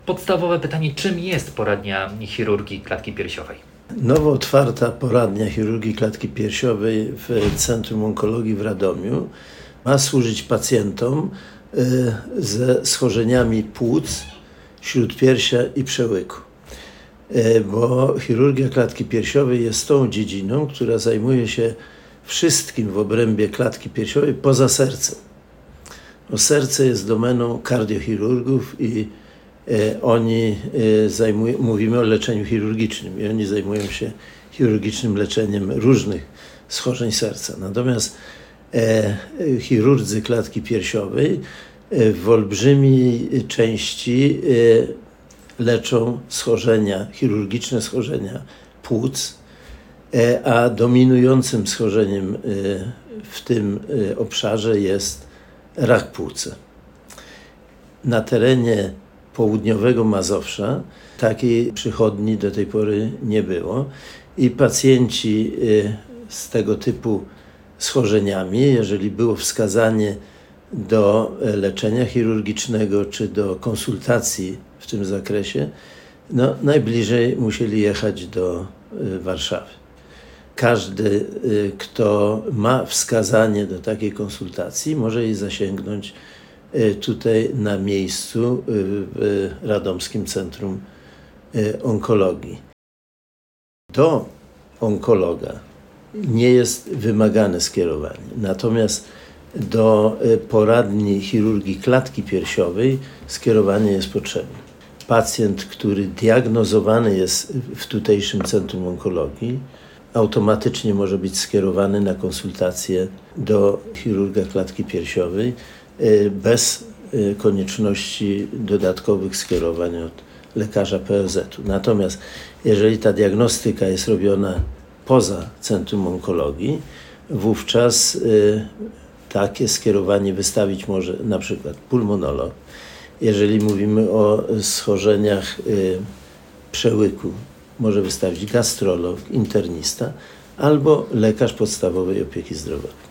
Podstawowe pytanie, czym jest poradnia chirurgii klatki piersiowej? Nowo otwarta poradnia chirurgii klatki piersiowej w Centrum Onkologii w Radomiu ma służyć pacjentom ze schorzeniami płuc, śródpiersia i przełyku. Bo chirurgia klatki piersiowej jest tą dziedziną, która zajmuje się wszystkim w obrębie klatki piersiowej poza sercem. Bo serce jest domeną kardiochirurgów i mówimy o leczeniu chirurgicznym i oni zajmują się chirurgicznym leczeniem różnych schorzeń serca. Natomiast chirurdzy klatki piersiowej w olbrzymiej części leczą chirurgiczne schorzenia płuc, a dominującym schorzeniem w tym obszarze jest rak płuca. Na terenie południowego Mazowsza takiej przychodni do tej pory nie było i pacjenci z tego typu schorzeniami, jeżeli było wskazanie do leczenia chirurgicznego czy do konsultacji w tym zakresie, najbliżej musieli jechać do Warszawy. Każdy, kto ma wskazanie do takiej konsultacji, może jej zasięgnąć tutaj na miejscu w Radomskim Centrum Onkologii. Do onkologa nie jest wymagane skierowanie, natomiast do poradni chirurgii klatki piersiowej skierowanie jest potrzebne. Pacjent, który diagnozowany jest w tutejszym Centrum Onkologii, automatycznie może być skierowany na konsultację do chirurga klatki piersiowej bez konieczności dodatkowych skierowań od lekarza POZ-u. Natomiast jeżeli ta diagnostyka jest robiona poza Centrum Onkologii, wówczas takie skierowanie wystawić może na przykład pulmonolog. Jeżeli mówimy o schorzeniach przełyku, może wystawić gastrolog, internista albo lekarz podstawowej opieki zdrowotnej.